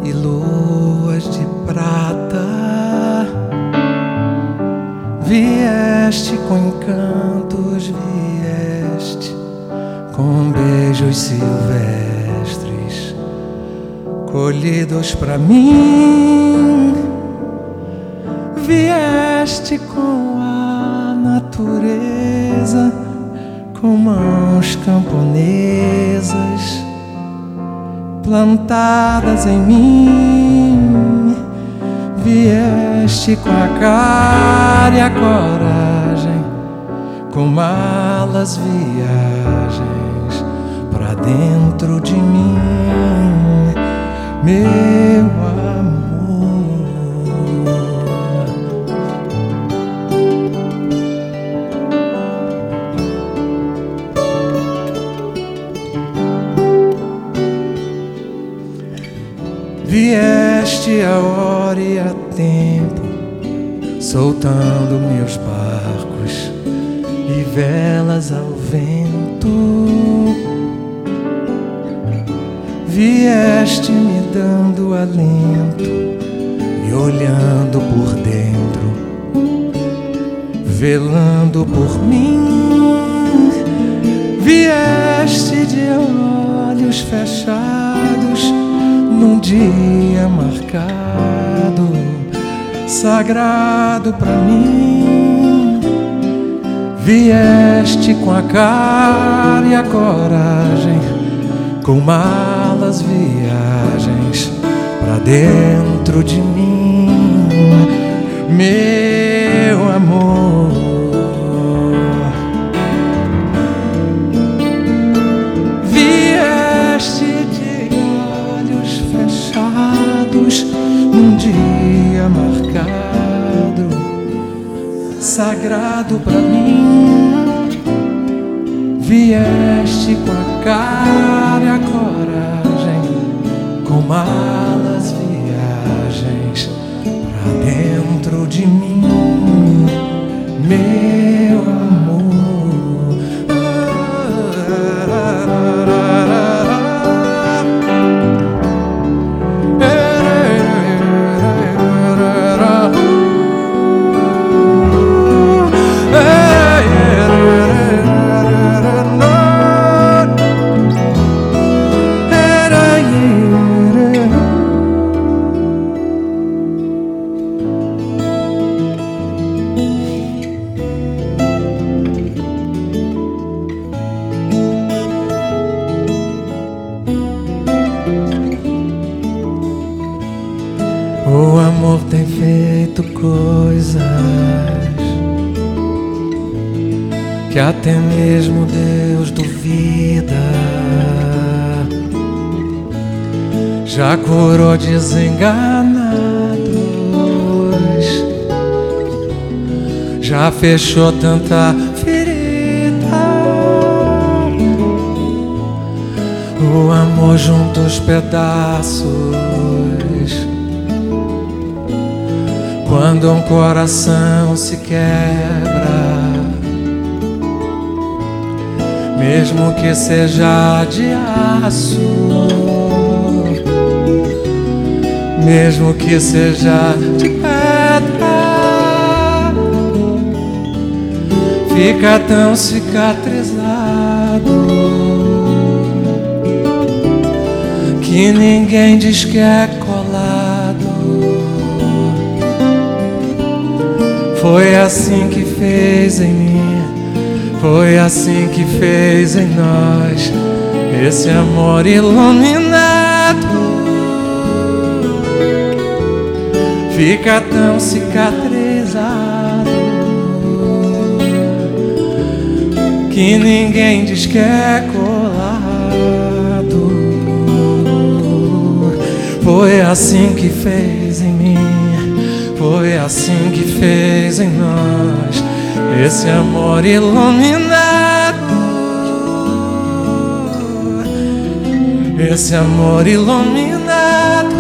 e luas de prata. Vieste com encantos, vieste com beijos silvestres, colhidos pra mim. Vieste com a natureza, com mãos camponesas plantadas em mim. Vieste com a cara e a coragem, com malas, viagens pra dentro de mim, meu amor. Vieste a hora e a tempo, soltando meus barcos e velas ao vento. Vieste me dando alento e olhando por dentro, velando por mim. Vieste de olhos fechados num dia marcado, sagrado pra mim. Vieste com a cara e a coragem, com malas, viagens pra dentro de mim, meu amor. Vieste de olhos fechados num dia marcado, sagrado pra mim. Vieste com a cara e a coragem, com malas, viagens pra dentro de mim, meu amor. O amor tem feito coisas que até mesmo Deus duvida. Já curou desenganados, já fechou tanta ferida. O amor junta os pedaços quando um coração se quebra, mesmo que seja de aço, mesmo que seja de pedra, fica tão cicatrizado que ninguém diz que é colado. Foi assim que fez em mim, foi assim que fez em nós, esse amor iluminado. Fica tão cicatrizado que ninguém diz que é colado. Foi assim que fez em mim, foi assim que fez em nós, esse amor iluminado, esse amor iluminado,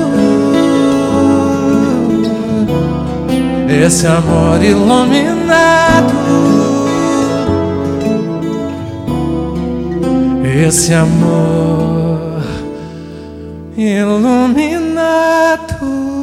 esse amor iluminado, esse amor iluminado.